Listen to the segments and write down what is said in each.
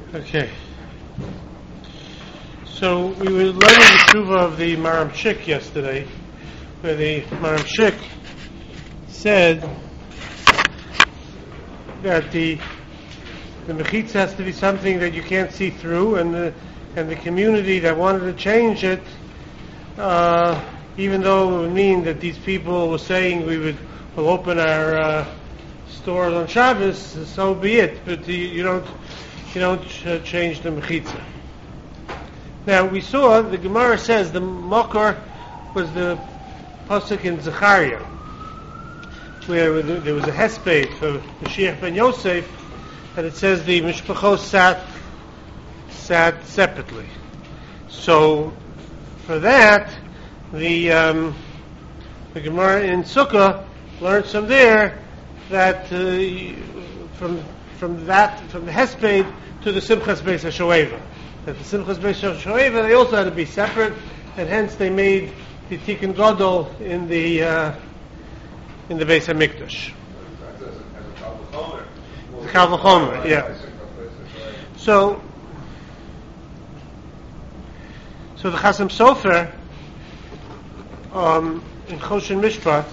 Okay. So we were learning the tshuva of the Maramchik yesterday, where the Maramchik said that the mechitza has to be something that you can't see through, and the community that wanted to change it, even though it would mean that these people were saying we'll open our stores on Shabbos, so be it. But you don't change the mechitza. Now we saw the Gemara says the Mokar was the pasuk in Zechariah, where there was a hesped for Mashiach ben Yosef, and it says the mishpachos sat separately. So for that, the Gemara in Sukkah learns from there that from the hesped to the Simchas Beis HaShoeva, that the Simchas Beis HaShoeva they also had to be separate, and hence they made the Tikkun Gadol in the Beis HaMikdash. The Kal V'chomer, yeah. So the Chasam Sofer in Choshen Mishpat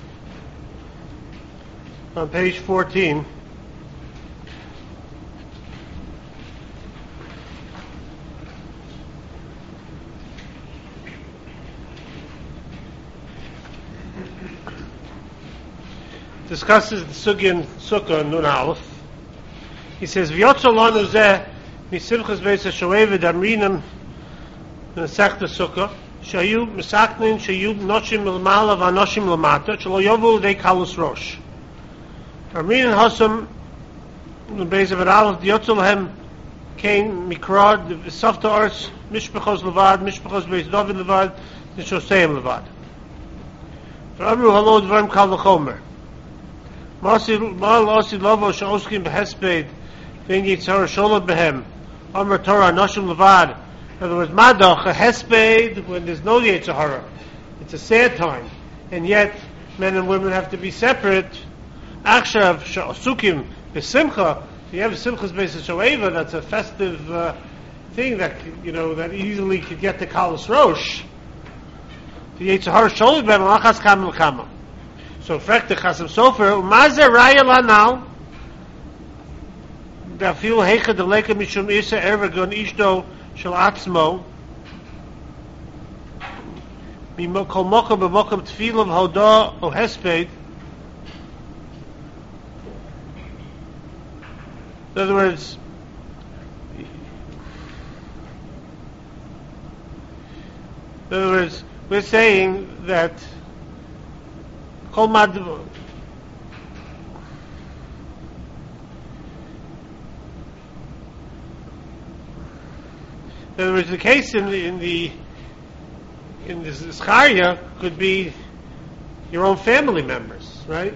on page 14 discusses the Sugya in Sukkah Nun Aleph. He says, "V'yotzo lanu zeh misimchas beis hashoeva damrinam nesechta Sukkah shayu misaknin shayu noshim l'mala v'anoshim l'mata shelo yovu dei kalus rosh. Damrinan hasam beis of Aleph v'yotzo lahem kain mikrad v'safta ars mishpachos levad mishpachos beis David levad nishoseim levad. V'amru halo dvarim kal v'chomer. Mal osi lovo she'oskim behesped v'in yitzhar sholot behem Amar Torah noshim levad. In other words, madach, a hesped, when there's no yitzhara, it's a sad time, and yet men and women have to be separate. Achshav she'osukim besimcha. You have a simchas beis hashoeva, that's a festive thing that that easily could get to kalos rosh. The yitzhara sholot behem lachas kam l'kama. So, fragt the Chasam Sofer, Mazer Raya Lanal, da fil hecha de leka mishum isa ervagon ishto shel atzmo, kol mokom b'mokom tfilam hoda o hesped. In other words, we're saying that Kol mad. In other words, the case in the Zechariah could be your own family members, right?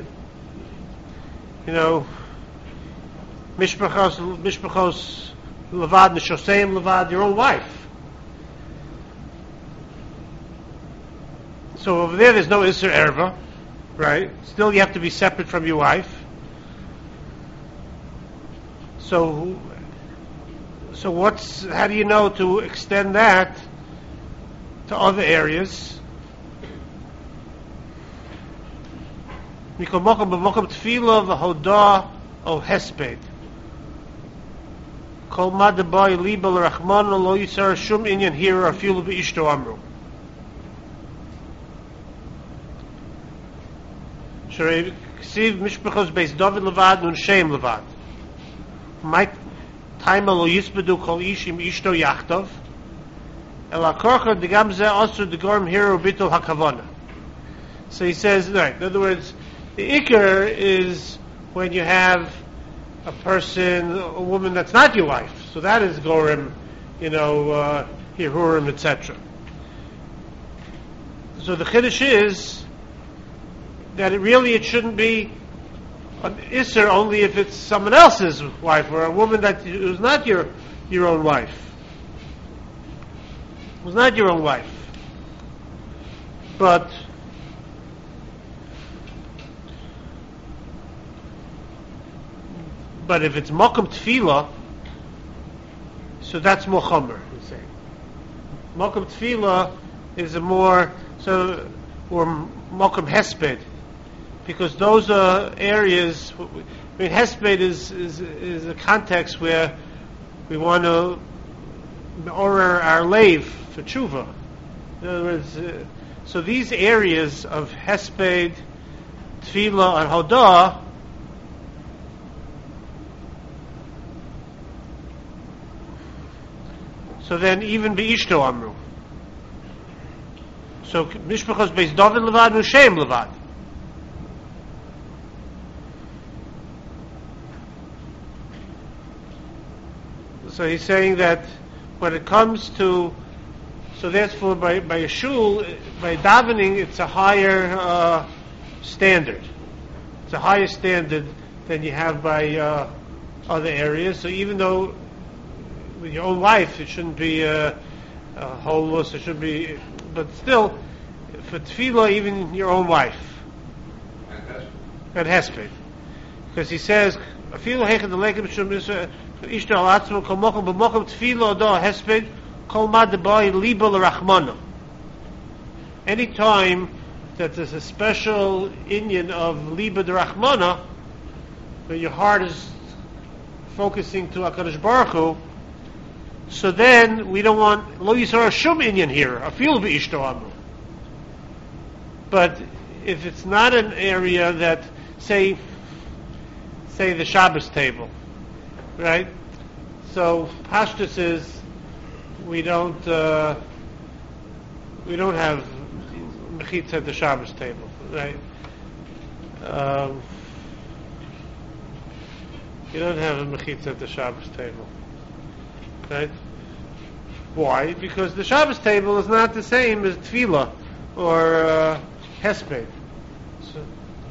Mishpachos levad nishoseim levad, your own wife. So over there's no Isser Erva. Right? Still you have to be separate from your wife. So how do you know to extend that to other areas? Mikol mokom b'mokom tefila v'hoda o hesped. Kol madabai liba l'rachman lo yisar shum inyan hira afilu b'ishto amru. Ksiv mishpachos beis David levad nun shem levad. My time lo yisbedu kol ishim ishto yachtov. El akorcha degam zeh asur degorm hiro bitul hakavana. So he says, right. In other words, the ikar is when you have a woman that's not your wife. So that is gorim, hirurim, etc. So the chiddush is that it shouldn't be an isser only if it's someone else's wife or a woman that who's not your own wife. Who's not your own wife. But if it's mokum tefillah, So that's more chomer, he's saying. Mokum tefillah is a more, so, or mokum hesped, because those are areas, I mean, hesped is a context where we want to order our lave for tshuva. In other words, so these areas of hesped, tefillah, and hodah, so then even beishto amru. So mishpachos beis David levad, Mosheim levad. So he's saying that when it comes to, so therefore by a shul, by davening, it's a higher standard. It's a higher standard than you have by other areas. So even though with your own wife, it shouldn't be homeless, it should be, but still, for tefillah, even your own wife. And hesped. Because he says, tefillah hechad alekim shum ishto al atzmo kol mokum b'mokum tefillah odah hesped kol mad debai liba l'rachmana. Any time that there's a special inyan of liba d'rachmana, where your heart is focusing to HaKadosh Baruch Hu, so then we don't want lo yisra shum inyan here, afil b'ishto amru. But if it's not an area that, say the Shabbos table, right? So Pashtus is we don't have mechitza at the Shabbos table, right? You don't have a mechitza at the Shabbos table, right? Why? Because the Shabbos table is not the same as tefillah or hesped. So,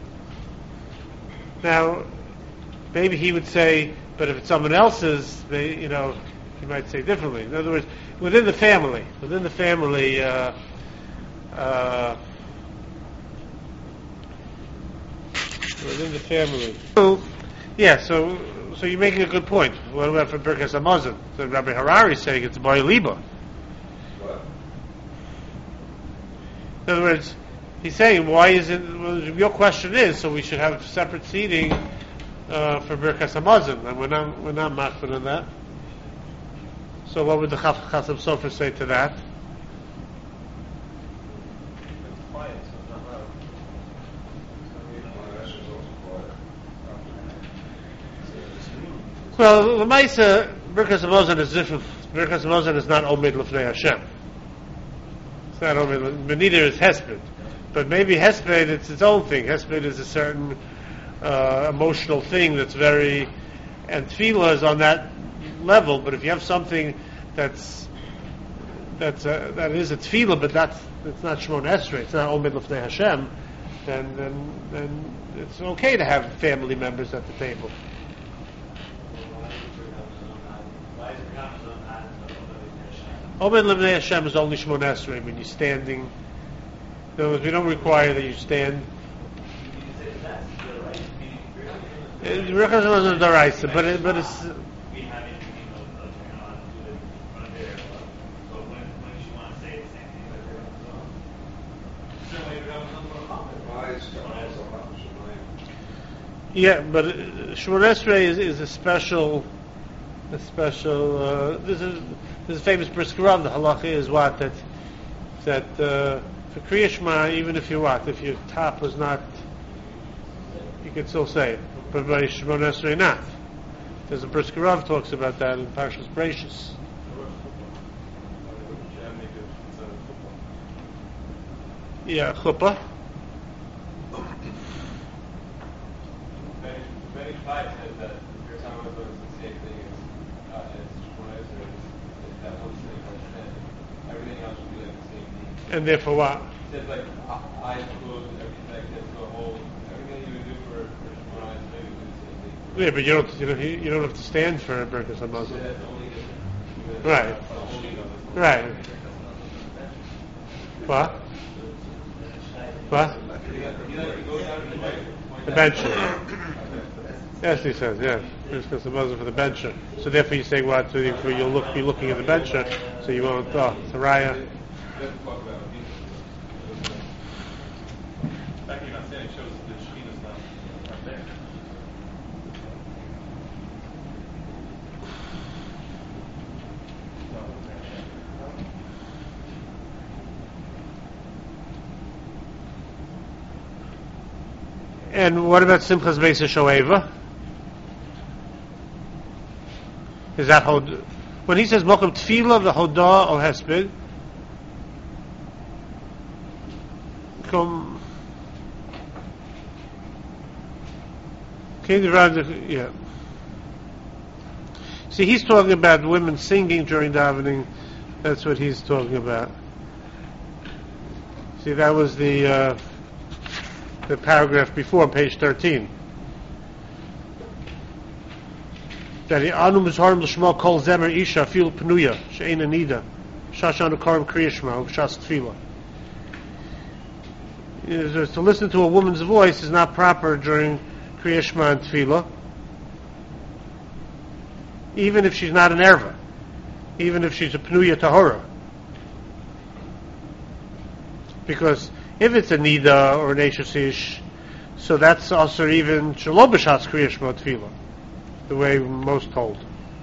now, maybe he would say, but if it's someone else's, he might say differently. In other words, within the family. So, yeah, so you're making a good point. What about for Birkas Hamazon? So Rabbi Harari is saying it's by liba. What? In other words, he's saying, why isn't, well, your question is, so we should have separate seating for Birkas Hamazon, and we're not machmir on that. So what would the Chasam Sofer say to that? It's quiet, so it's not loud. Well, the Maisa, Birkas Hamazon is different. Birkas Hamazon is not Omid L'fnei Hashem. It's not Omid, but neither is Hesped. But maybe Hesped, it's its own thing. Hesped is a certain emotional thing that's very, and Tefillah is on that level. But if you have something that is a Tefillah, but it's not Shmon Esrei, it's not Omid L'fnei Hashem, then it's okay to have family members at the table. Omid L'fnei Hashem is only Shmon Esrei when you're standing. In other words, we don't require that you stand. Birkas Hamazon is daraisa, but it's. Yeah, but Shmon Esrei is a special. There's a famous brisker of the halacha is what that for Kriya Shema, even if your top was not, you could still say it, but by Shmon Esrei not. There's a brisker of talks about that in Parshas Bereishis. Yeah, chuppah. Many tribes says that your time was the same thing as Shmon Esrei, that one thing everything else would be like the same thing. And therefore what? He said like eyes closed and everything like this, so whole everything you would do for Shmon Esrei would do the same thing. Yeah, but you don't have to stand for Birkas Hamazon. So that's only different. Right. Right. What? What? He goes down to the Eventually. Yes, he says, yes. Because the muzzle for the bencher. So therefore you say what? So therefore you'll be looking at the bencher, so you won't. Oh, it's a raya. And what about Simchas Beis Shoeva? Is that when he says Mokum Tefillah v'Hodah or Hesped? Yeah. See, he's talking about women singing during davening. That's what he's talking about. See, that was the paragraph before, page 13. That anu mizharim l'shma kol zemer isha fil pnuya she'ena nida shashanu karim kriyishma shas tefillah. To listen to a woman's voice is not proper during kriyishma and tefillah, even if she's not an erva, even if she's a pnuya tahora, because if it's a nida or an eishasish, so that's also even shalom b'shas kriyishma tefillah, the way most hold.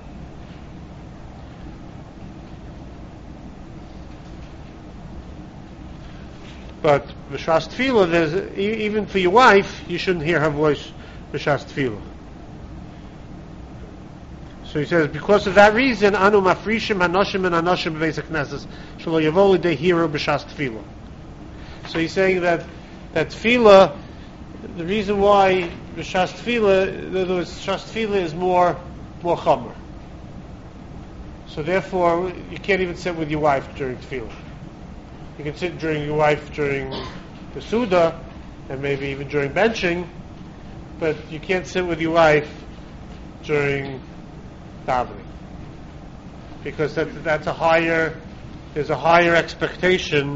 But b'shas tefillah, there's even for your wife, you shouldn't hear her voice b'shas tefillah. So he says, because of that reason, anu mafrishim hanoshim and anoshim b'veis haknesses shelo yavo lidei hiro b'shas tefillah. So he's saying that tefillah, the reason why the shas tefillah, in other words, shas tefillah is more chomer. So therefore, you can't even sit with your wife during tefillah. You can sit during your wife during the suda, and maybe even during benching, but you can't sit with your wife during davening, because that's a higher. There's a higher expectation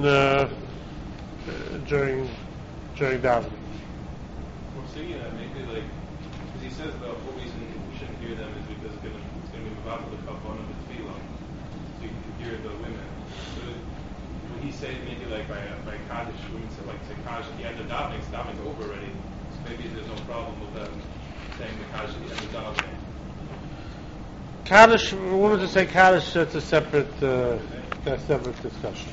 during davening. Well, so maybe because he says the whole reason we shouldn't hear them is because it's going to be about the kavon of the tefillah, so you can hear the women. So when he says maybe by kaddish, women say kaddish at the end of davening, so davening's over already. So maybe there's no problem with them saying the kaddish at the end of davening. Kaddish, a woman to say kaddish, that's a separate discussion.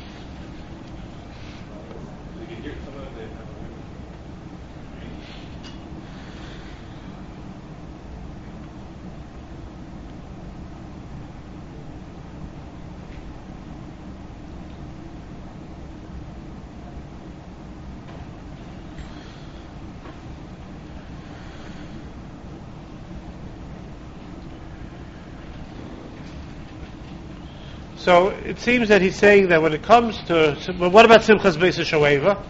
So it seems that he's saying that when it comes to, well, what about Simchas Beis Shoeva?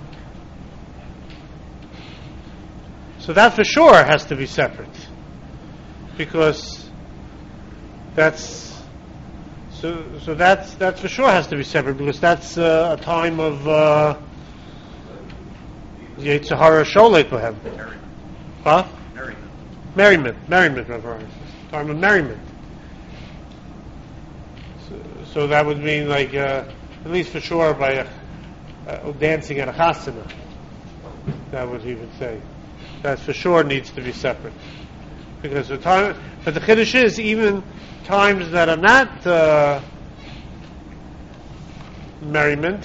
So that for sure has to be separate, because that's for sure has to be separate, because that's a time of Yetzer Hara Sholeit Bohem. Huh? Merriment, time of merriment. So that would mean at least for sure by dancing at a chasana. That would he would say. That for sure needs to be separate. Because but the chiddush is even times that are not merriment,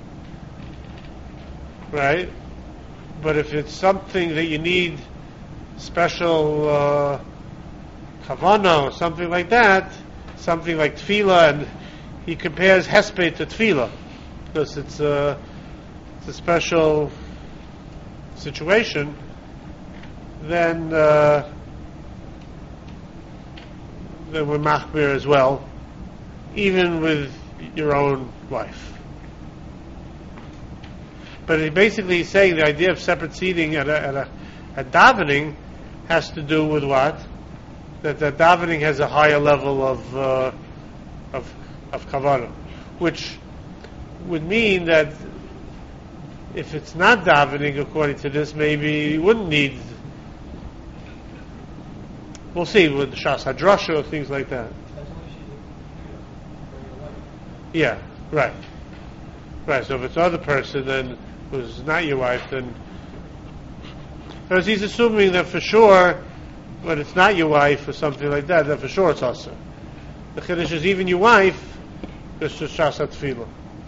right? But if it's something that you need special kavanah or something like that, something like tefillah, and he compares hesped to tefillah because it's a special situation. Then we're machmir as well, even with your own wife. But basically, he's saying the idea of separate seating at davening has to do with what? That davening has a higher level of kavanah, which would mean that if it's not davening, according to this, maybe you wouldn't need We'll see with Shas Hadrasha or things like that. Yeah, right. Right, so if it's another person then who's not your wife, then because he's assuming that for sure when it's not your wife or something like that, then for sure it's also. The Chiddush is even your wife, it's just Shas HaTfilah.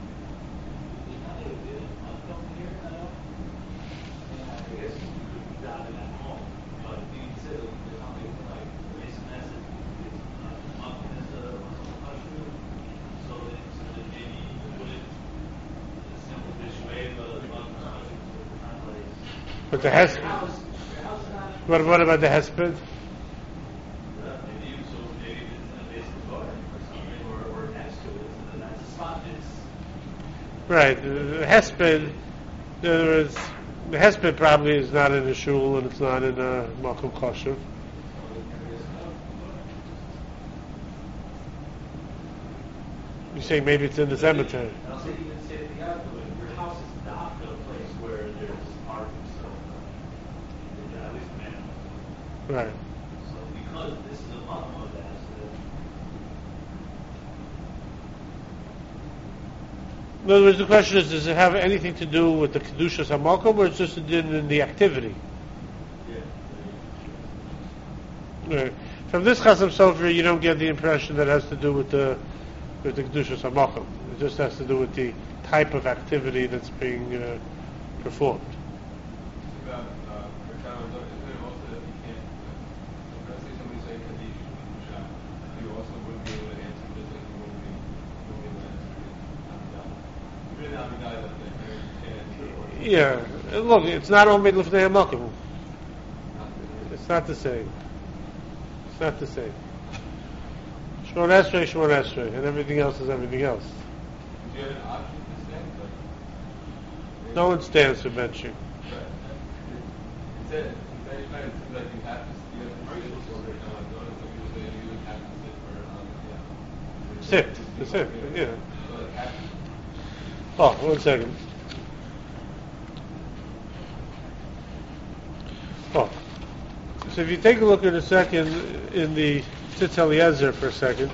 But the hesped. What about the hesped? Right, the hesped. In other words, the hesped probably is not in a shul and it's not in a makom kosher. You're saying maybe it's in the cemetery. Right. So because this is a makom of that, in other words, the question is, does it have anything to do with the Kedushas HaMakom, or it's just in the activity? yeah. Right. From this Chasam Sofer, you don't get the impression that it has to do with the Kedushas HaMakom. It just has to do with the type of activity that's being performed. About for example, is there also that you can't, let's say somebody say Kaddish in Shah, you also wouldn't be able to answer just like you wouldn't be able to answer Amidah. Even Amidah that they can't answer. Yeah. Look, it's not Omed Lefnei HaMakom. It's not the same. It's not the same. Shmon Esrei, and everything else is everything else. Do you have an option to stand? No one stands for benching. It said, it seems like you have to sit, or some people say you have to sit for, Sit, to sit, yeah. So like have to. Oh, 1 second. Oh. So if you take a look in a second in the Tzitz Eliezer for a second.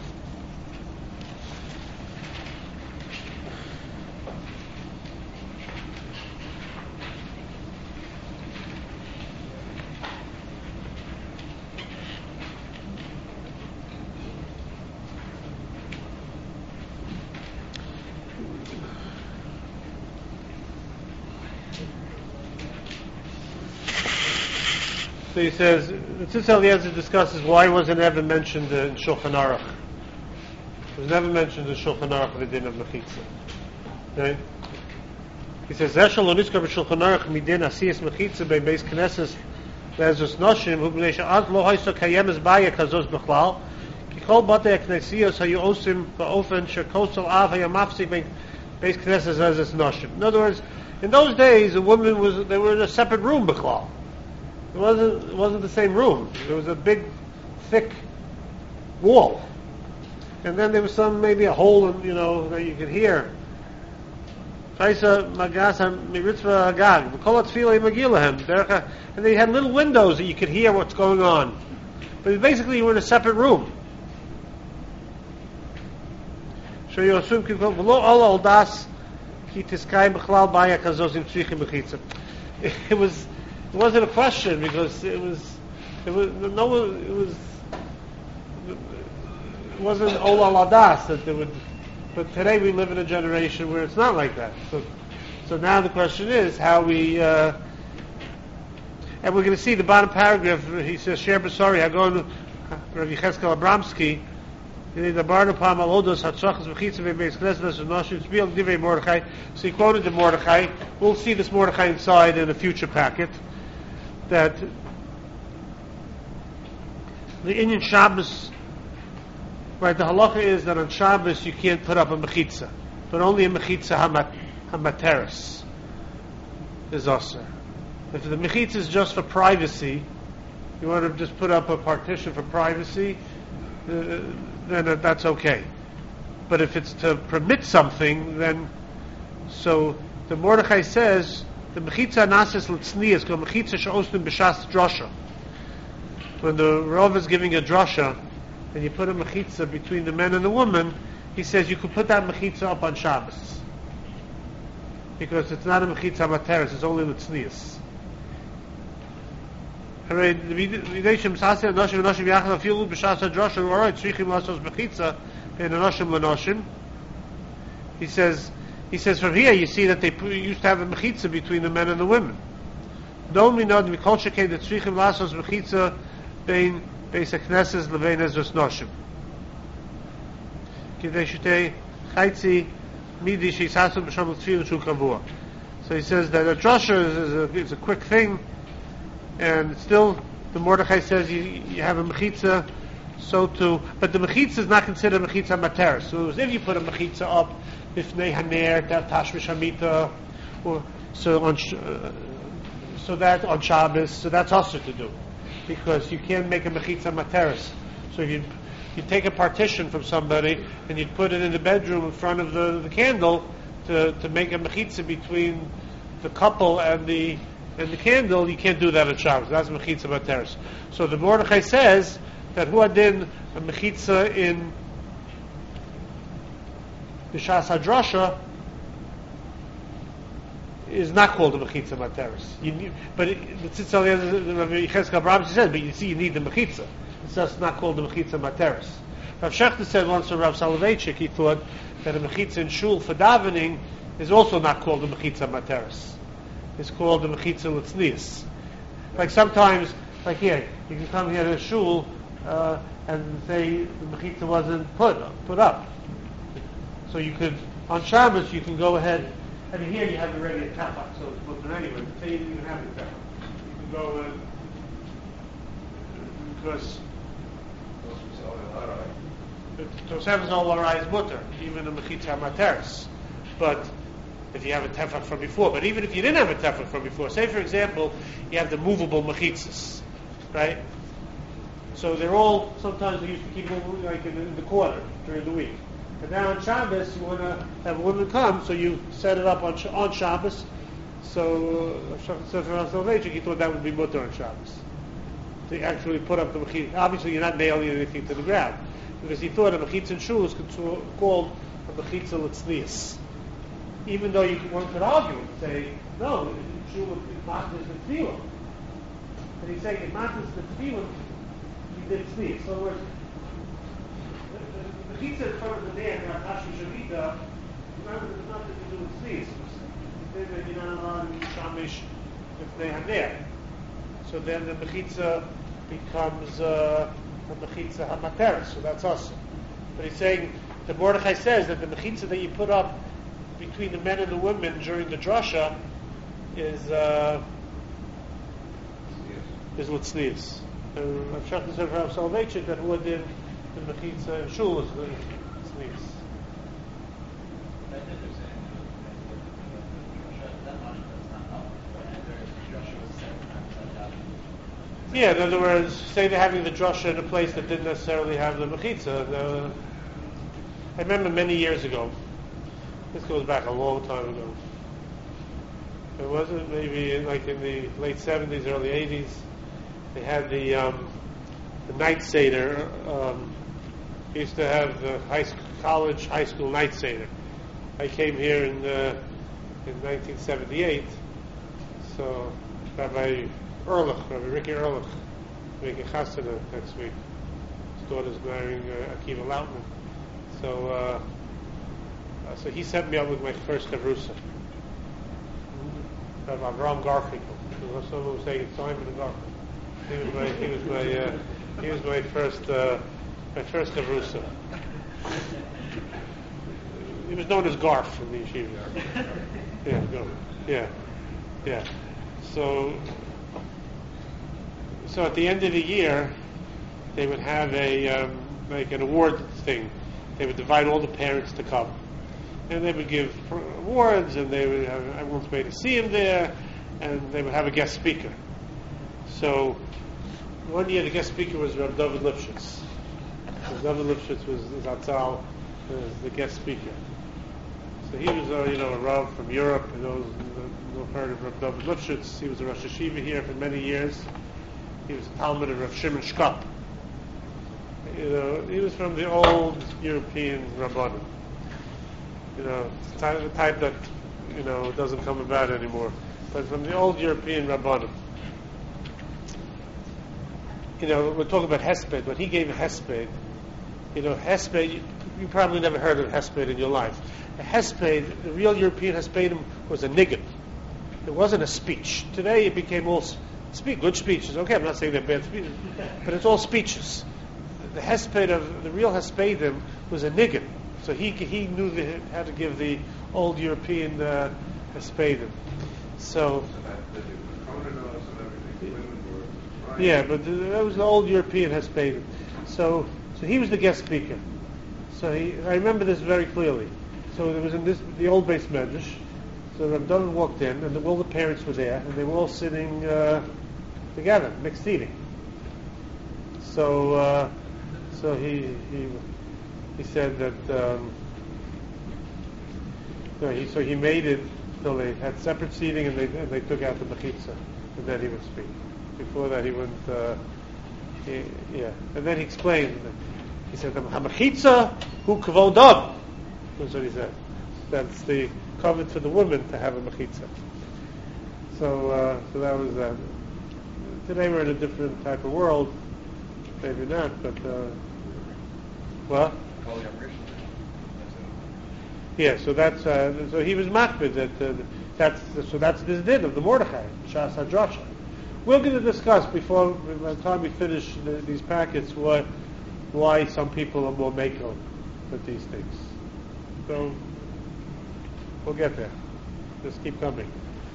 So he says, the Tzitz Eliezer discusses why wasn't ever mentioned in Shulchan Aruch. It was never mentioned in Shulchan Aruch the din of Mechitza. Okay? He says, Zeshal lo nizkar b'Shulchan Aruch midin asiyas Mechitza bei Beis Knesses le'ezus noshim hu b'nei she'ad lo hoyso kayemes baya kazos b'chlal ki kol batei ha'knesiyos hayu osim ba'ofen shekosel av haya mafsik bei Beis Knesses le'ezus noshim. In other words, in those days, they were in a separate room b'chlal. It wasn't the same room. There was a big, thick wall, and then there was maybe a hole, that you could hear. And they had little windows that you could hear what's going on. But basically, you were in a separate room. It wasn't a question because it wasn't ol al adas that there would. But today we live in a generation where it's not like that. So now the question is how we. And we're going to see the bottom paragraph. He says, "Sher b'sari hagon Rav Yecheskel Abramsky." So he quoted the Mordechai. We'll see this Mordechai inside in a future packet. That the Inyan Shabbos, right? The halacha is that on Shabbos you can't put up a mechitza, but only a mechitza hamateres is aser. If the mechitza is just for privacy, you want to just put up a partition for privacy, then that's okay. But if it's to permit something, then so the Mordechai says the mechitza nasis l'tznias kol mechitza she'ostim b'shas drasha. when the Rav is giving a drasha, and you put a mechitza between the man and the woman, he says you could put that mechitza up on Shabbos. Because it's not a mechitza materis, it's only l'tznius. He says from here you see that they used to have a mechitza between the men and the women. Don't we know that we culture came that tzrichim lasos mechitza bein beis hakneses levein ezros noshim. Kidei shutei chaitzi midi sheisasum b'sham l'tzvil shu kavua. So he says that a drasha is a quick thing, and still the Mordechai says you have a mechitza, so too, but the mechitza is not considered mechitza materis. So if you put a mechitza up bifnei haner tashmish hamita, or so that on Shabbos, so that's also to do, because you can't make a mechitza materis. So if you take a partition from somebody and you put it in the bedroom in front of the candle to make a mechitza between the couple and the candle, you can't do that on Shabbos. That's mechitza materis. So the Mordechai says that huadin a mechitza in b'shas hadrasha is not called a mechitza materis. But the Tzitz Yechezkel Abraham said, but you see, you need the mechitza. It's just not called the mechitza materis. Rav Shechter said once to Rav Soloveitchik, he thought that a mechitza in shul for davening is also not called the mechitza materis. It's called the mechitza l'tznius. Like sometimes, like here, you can come here to a shul and say the mechitza wasn't put up. So you could, on Shabbos, you can go ahead. I mean, here you have already a tefach, so it's put in anyway. But say you didn't even have a tefach, you can go because Tosefes all arise mutter, even a mechitza materis. But if you have a tefach from before, but even if you didn't have a tefach from before, say for example, you have the movable mechitzas, right? So they're all, sometimes we used to keep them like in the corner during the week. And now on Shabbos, you want to have a woman come, so you set it up on Shabbos. So he thought that would be mutter on Shabbos. To actually put up the mechitza. Obviously, you're not nailing anything to the ground, because he thought a mechitza in shul is called a mechitza l'tznius. Even though one could argue and say, no, shul is matters the tefillah. And he's saying it matters the tefillah, he did tznius. So in other words, the mechitza in front of the man, Rashi Shavita, remember there's nothing to do with tznius. Then you're not allowed to shamish if they have there. So then the mechitza becomes a mechitza hamateres, so that's us. But he's saying, the Mordechai says that the mechitza that you put up between the men and the women during the drasha is l'tznius. Rav Shechter said for Rav Soloveitchik that who did the mechitza in shul is l'tznius. Yeah, in other words, say they're having the drasha in a place that didn't necessarily have the mechitza. I remember many years ago, this goes back a long time ago. It wasn't maybe like in the late 70s, early 80s. They had the night seder. They used to have the high school night seder. I came here in 1978. So Rabbi Ricky Ehrlich, making chasana next week. His daughter's marrying Akiva Lautman. So he set me up with my first Kavrusa. Avram Garfinkel. Someone was saying it's time for the Garfinkel. He was my first Kavrusa. He was known as Garf in the yeshiva. Yeah. So at the end of the year, they would have like an award thing. They would divide all the parents to come, and they would give awards, and they would have everyone's made to see him there, and they would have a guest speaker. So one year the guest speaker was Rav David Lipschitz. David Lipschitz was Zatzal, the guest speaker. So he was a Rav from Europe. Those who heard of Rav David Lipschitz, he was a Rosh Hashiva here for many years. He was a Talmud of Rav Shimon Shkop. He was from the old European Rabbanim. The type that, doesn't come about anymore. But from the old European Rabbanim. We're talking about Hesped. When he gave a Hesped, Hesped, you probably never heard of Hesped in your life. A Hesped, the real European Hespedim, was a niggun. It wasn't a speech. Today it became all good speeches. Okay, I'm not saying they're bad speeches, but it's all speeches. The Hesped of the real Hespedim was a niggun. So he knew how to give the old European Hespedim. So yeah, but that was the old European Hespedim. So he was the guest speaker. So I remember this very clearly. So there was the old base medrash. So Rav Dovid walked in, and all the parents were there, and they were all sitting together, mixed seating. So he said that so he made it till they had separate seating, and they took out the mechitza, and then he would speak. Before that, he wouldn't. And then he explained. He said, "The mechitza hu kvodam." That's what he said. That's the covet for the woman to have a mechitza. So that was that. Today we're in a different type of world. Maybe not, but what? Yeah. So that's so he was makbid that's this din of the Mordechai Shas Hadrasha. We're going to discuss by the time we finish these packets why some people are more mako with these things. So we'll get there. Just keep coming.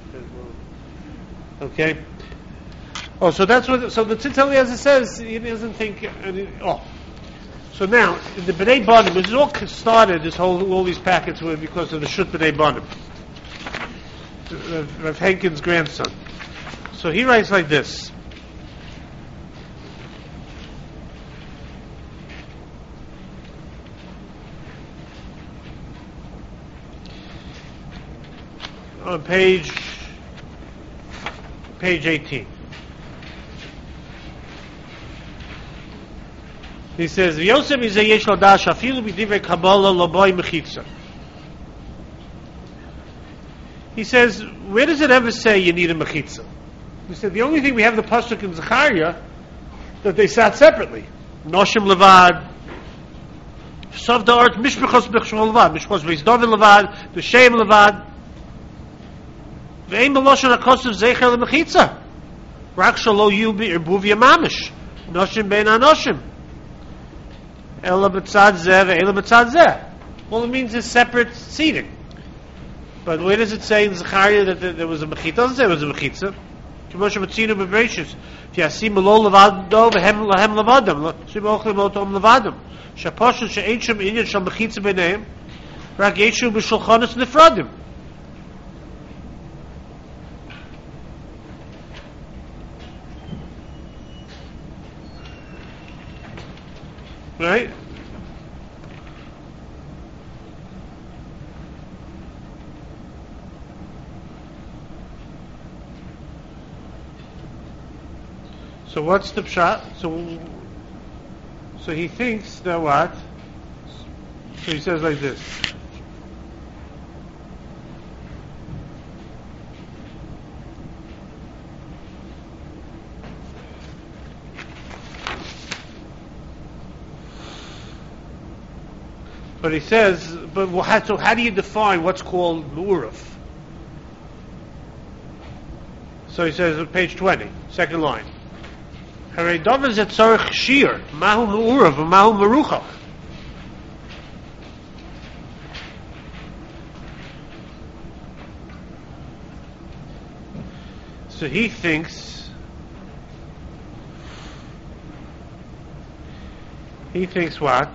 Okay. Oh, so that's what. So the Tzitz Eliezer says he doesn't think. So now the Bnei Banim. This all started. All these packets were because of the Shut Bnei Banim, Rav Henkin's grandson. So he writes like this. On page 18. He says, "Yosef is a yesh lo dash afilu b'divrei Kabbalah lo boy mechitza." He says, where does it ever say you need a mechitza? He said the only thing we have the pasuk in Zechariah that they sat separately. Noshim levad, Sav da'art mishpachos b'chshol levad, mishpachos b'izdovid levad, b'shem levad. Ve'im b'loshon hakosav zecher lemechitza. Rak shalo yu b'irbuv yamamish. Noshim bein anoshim. Ela b'tzad zeh ve'ela b'tzad zeh. Well, it means it's separate seating. But where does it say in Zechariah that there was a mechitza? It doesn't say it was a mechitza. K'moshe matzinu b'bereishis. V'yasim lo levado v'hem lahem levadam. Shim ochlim otom levadam. Shaposhel she'ein shem inyan shal mechitza b'neim. Rak yeshu b'shulchanos nefradim. Right? So what's the pshat? So he thinks that what? So he says like this. But he says, so how do you define what's called mu'uraf? So he says on page 20, second line. Harei davar zeh tzarich shir, mahu mu'uraf, mahu meruchach. So he thinks what?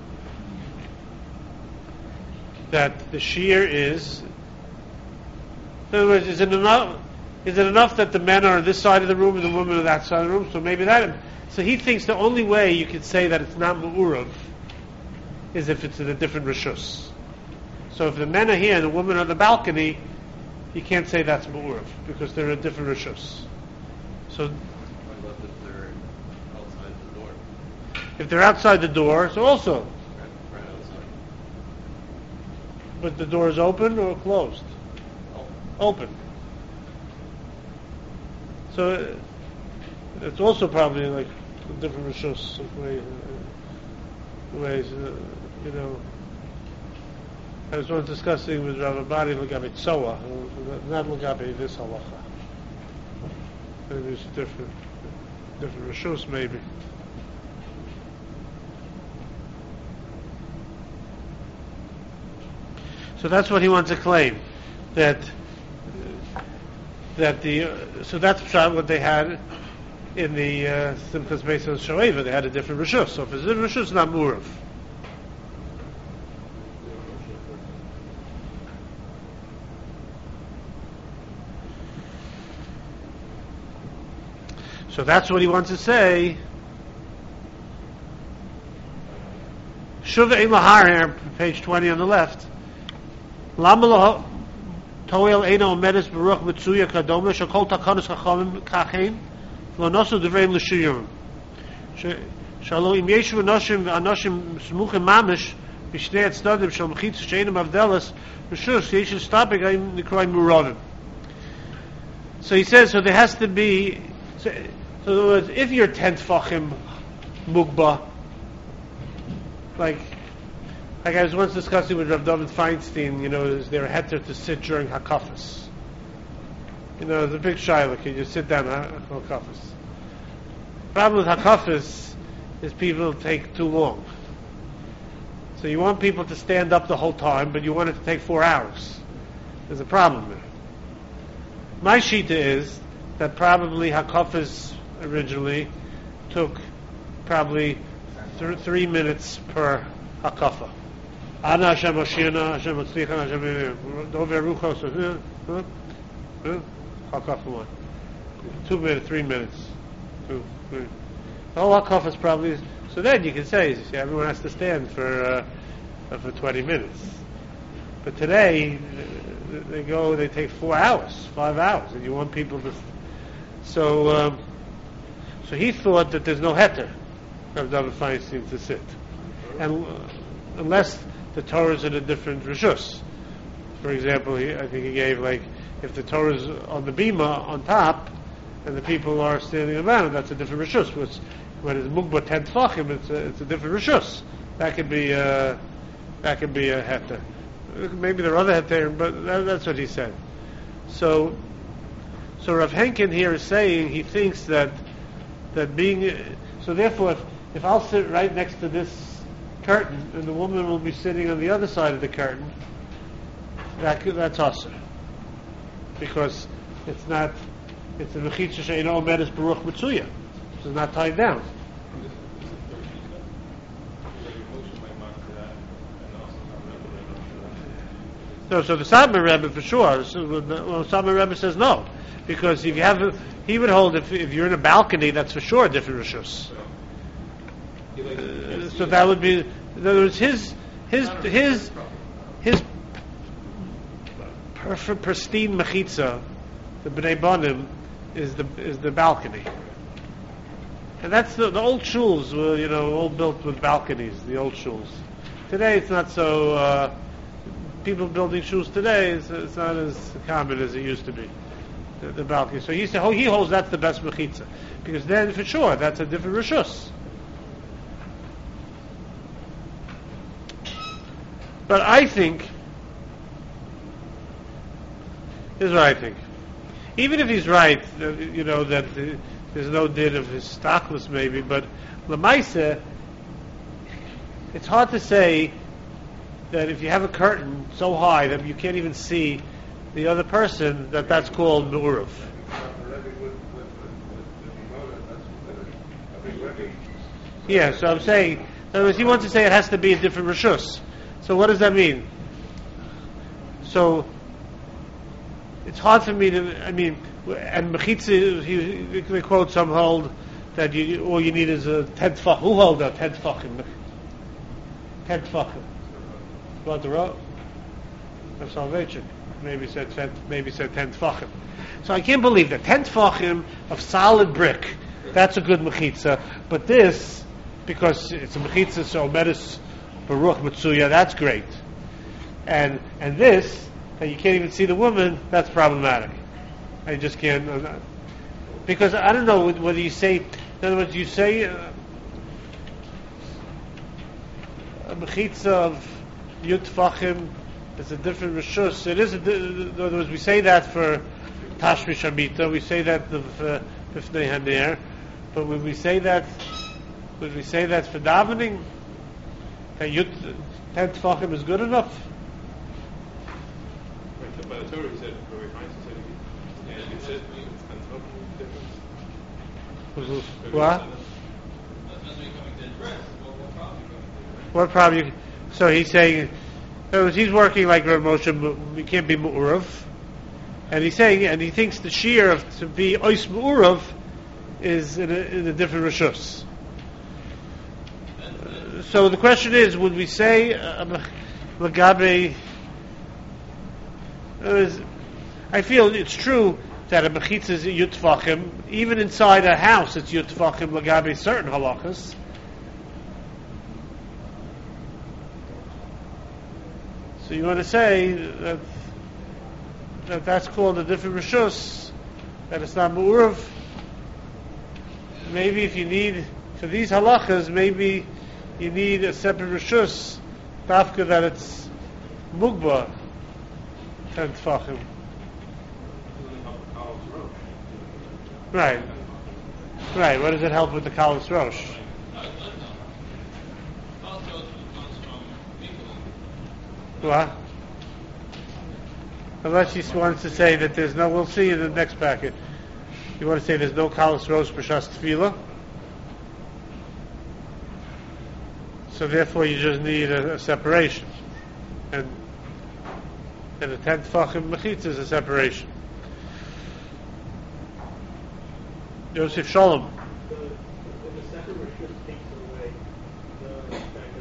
That the shear is, in other words, is it enough that the men are on this side of the room and the women are on that side of the room? So maybe that. So he thinks the only way you could say that it's not mu'urav is if it's in a different rishus. So if the men are here and the women are on the balcony, you can't say that's mu'urav because they're in a different rishus. So What if they're outside the door? If they're outside the door, so also. Right outside. But the door is open or closed? Open. So it's also probably like different rishus ways, you know. I was once discussing with Rav Abadi Lagabe Tzoa, not Lagabe this halacha. Maybe it's different rishus maybe. So that's what he wants to claim, that so that's what they had in the Simchas Beis Shoeva. They had a different rishus. So if it's a different rishus, it's not murav. So that's what he wants to say. Shuva Ein Lahar here, page 20 on the left. Lama lo toel eino omedes beruch mitzuya kadoma shekol takanos chachamim kachein lo nosu devreim l'shuyim. Shalo im yeshu anoshim v'anoshim smuchim mamish b'shnei tzdadim shel mechitz she'enim avdelas rishus yeshu stapik haim nikroim muravim. So he says, so there has to be. So in other words, if you're 10 tfachim mugba, like I was once discussing with Rav David Feinstein, you know, is there a heter to sit during hakafas? You know, the big shaila, can you sit down hakafas? The problem with hakafas is people take too long. So you want people to stand up the whole time, but you want it to take 4 hours. There's a problem there. My shita is that probably hakafas originally took probably 3 minutes per hakafa. Ana Hashem Oshina, Hashem Otzlicha, Hashem Dover Ruchos, hakafa 1. 2 minutes, 3 minutes. 2, 3. The whole hakafa is probably, so then you can say, everyone has to stand for 20 minutes. But today, they take 4 hours, 5 hours, and you want people to, so he thought that there's no heter of David Feinstein to sit. And unless the Torah is in a different rishus. For example, I think he gave, like, if the Torah is on the bima on top, and the people are standing around, that's a different rishus. When it's mugba 10 tfachim, it's a different rishus. That could be a heter. Maybe there are other heter, but that's what he said. So Rav Henkin here is saying he thinks that being, so therefore if I'll sit right next to this curtain and the woman will be sitting on the other side of the curtain, that's awesome, because it's a mechitza she'eino omedes beruch mitzuya. It's not tied down. No, so the Satmar Rebbe for sure. Well, Satmar Rebbe says no, because if you have, he would hold if you're in a balcony, that's for sure a different rishus. So that would be, in other words, his perfect pristine mechitza, the Bnei Banim, is the balcony, and that's the old shuls were, you know, all built with balconies. The old shuls. Today it's not so. People building shuls today, it's not as common as it used to be. The balcony. So he holds that's the best mechitza, because then for sure that's a different rishus. But I think, this is what I think. Even if he's right, you know, that there's no din of his stockless maybe, but Lamaisa, it's hard to say that if you have a curtain so high that you can't even see the other person, that's called Me'uruv. Yeah, so I'm saying, in other words, he wants to say it has to be a different rishus. So what does that mean? So it's hard for me to, and mechitza, they quote some hold that all you need is a 10 tfach. Who hold that 10 tfachim? 10 tfachim. About the road of salvation. Maybe said 10 tfachim. So I can't believe that 10 tfachim of solid brick That's a good mechitza. But this, because it's a mechitza, so medis baruch mitzuya, that's great. And this, that you can't even see the woman, that's problematic. I just can't. Because I don't know whether you say, in other words, you say a mechitza of yud tfachim, it's a different rishus. It is, in other words, we say that for tashmish amita, we say that for bifnei haner, but when we say that for davening, that yud 10 tfachim is good enough. Right, by the Torah, he said, or Heinz said, and it says it's 10 difference. What? What problem? So he's saying, he's working like Rav Moshe, we can't be mu'urav. And he's saying, and he thinks the shear of to be ois mu'urav is in a different rishus. So the question is, would we say Lagabe? I feel it's true that a mechitza is yud tfachim. Even inside a house, it's yud tfachim Lagabe certain halachas. So you want to say that's called a different rishus, that it's not mu'urav. Maybe if you need, for these halachas, maybe you need a separate rishus, dafka that it's mugba, 10 tfachim. Right. What does it help with the kalos rosh? What? Unless he wants to say that there's no, we'll see in the next packet. You want to say there's no kalos rosh b'shas tefillah? So therefore you just need a separation. And the 10 tfachim mechitza is a separation. Yosef Shalom. The second rishus takes away the fact that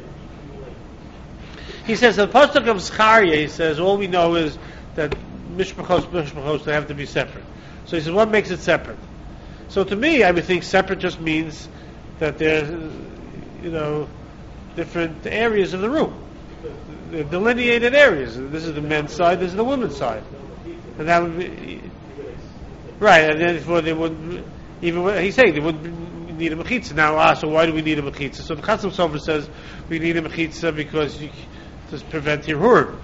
He says the pasuk of Zechariah, he says all we know is that mishpachos they have to be separate. So he says what makes it separate? So to me, I would think separate just means that there's different areas of the room, they're delineated areas. This is the men's side, this is the women's side, and that would be right. And therefore they wouldn't even. He's saying they wouldn't need a mechitza now. So why do we need a mechitza? So the Chassam Sofer says we need a mechitza because to prevent hirhurim,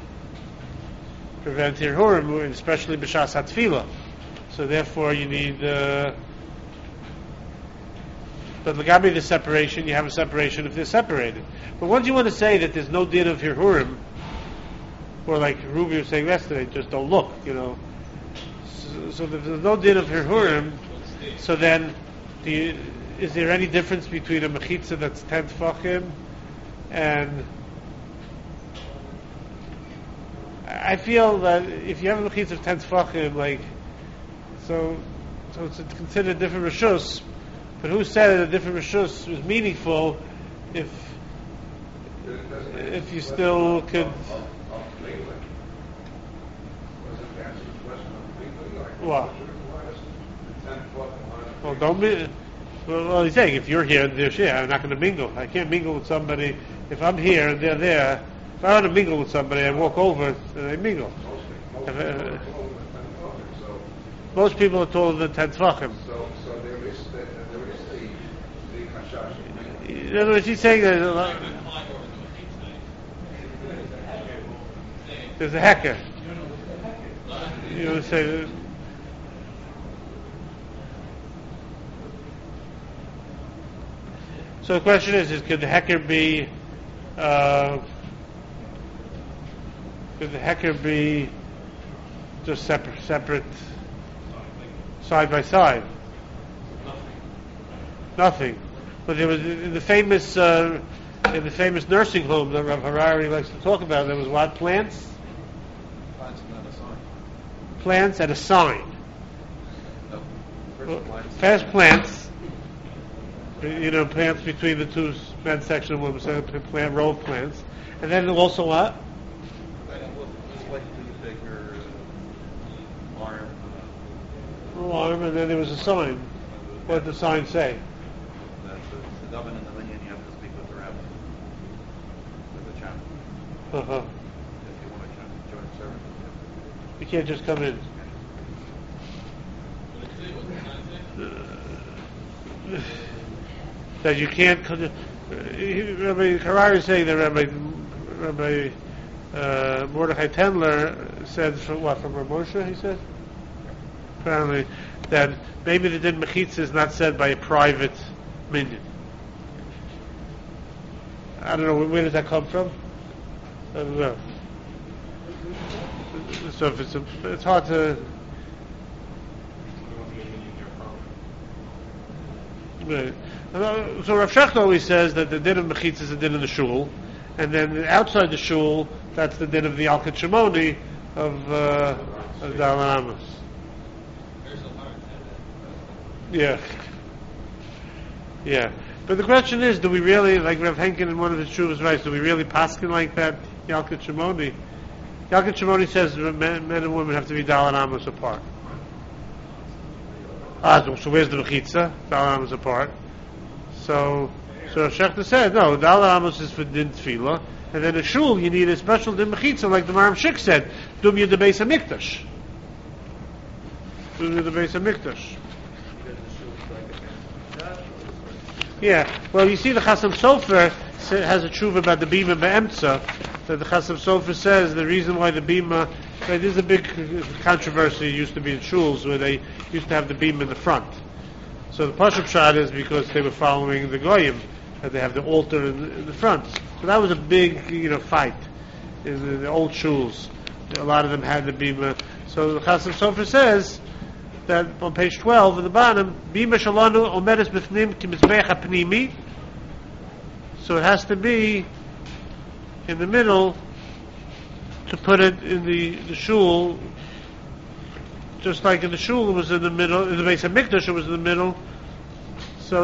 especially b'shas hatfila. So therefore you need. But Lagabi the separation, you have a separation if they're separated. But once you want to say that there's no din of hirhurim, or like Ruby was saying yesterday, just don't look, So if there's no din of hirhurim, so then is there any difference between a mechitza that's 10 tfachim and I feel that if you have a mechitza of 10 tfachim, so it's considered a different rishus. But who said that a different rishus was meaningful if you still could? What? Well, don't be. Well, he's saying if you're here and they're here, I'm not going to mingle. I can't mingle with somebody if I'm here and they're there. If I want to mingle with somebody, I walk over and I mingle. Most people are taller than 10 tefachim. So there is the hashash. In other words, he's saying that there's a hecker. You would say. So the question is could the hecker be? Could the hecker be just separate, side by side? Nothing. But there was in the famous nursing home that Rav Harari likes to talk about. There was what plants? Plants and a sign. First plants. Plants between the two men's section and women's section, plant row of plants, and then also what? Arm, and then there was a sign. What did the sign say? That the daven in the minyan, you have to speak with the rabbi, with the chaplain. Uh-huh. If you want to join the service, You can't just come in. That you can't. Rabbi Harari is saying that Rabbi Mordechai Tendler said from Rav Moshe, he said? Apparently, that maybe the din mechitza is not said by a private minion. I don't know, where does that come from? I don't know. So if it's hard to... Right. So Rav Shechter always says that the din of mechitza is the din of the shul, and then outside the shul, that's the din of the Alkat Shimoni of Dalan Amos. Yeah. Yeah. But the question is, do we really, like Rav Henkin in one of his shuvas writes, do we really paskin like that, Yalkut Shimoni? Yalkut Shimoni says men and women have to be Dalan Amos apart. So where's the Mechitza? Dalan Amos apart. So Shechter said, no, Dalan Amos is for Din Tefillah, and then a shul, you need a special Din Mechitza, like the Maram Shik said, Dum Yud the Beis HaMikdash. Dum Yud the Beis HaMikdash. Yeah, well, you see, the Chasam Sofer has a tshuva about the bima be'emtza. That the Chasam Sofer says the reason why the bima, right, there's a big controversy. It used to be in shuls where they used to have the bima in the front. So the Pashup shot is because they were following the goyim, that they have the altar in the front. So that was a big, fight in the old shuls. A lot of them had the bima. So the Chasam Sofer says that on page 12 at the bottom, Bima Shalanu Omeres Bifnim Ki Mizbeach HaPnimi. So it has to be in the middle to put it in the shul, just like in the shul it was in the middle, in the Beis HaMikdash it was in the middle, so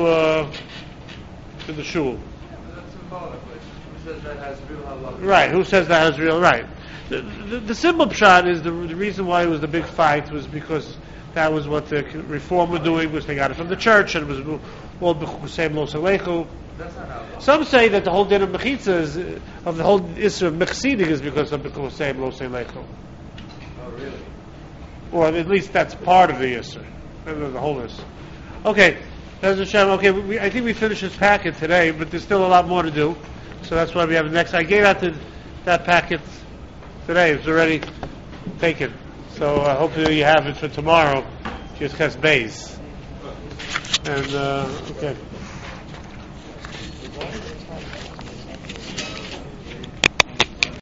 in the shul. That's symbolic. Who says that has real halakha? Right, who says that has real, right. The simple pshat is the reason why it was the big fight was because that was what the Reform were doing, was they got it from the church, and it was all b'chusayim lo salechu. That's not halakha. Some say that the whole din of mechitza is, of the whole issue of mechzidik is because of b'chusayim lo salechu. Oh, really? Or at least that's part of the issue, the whole issue. Okay, that's a shame. Okay, I think we finished this packet today, but there's still a lot more to do, so that's why we have the next. I gave out that packet today. It's already taken. So hopefully you have it for tomorrow. Just has base. And okay.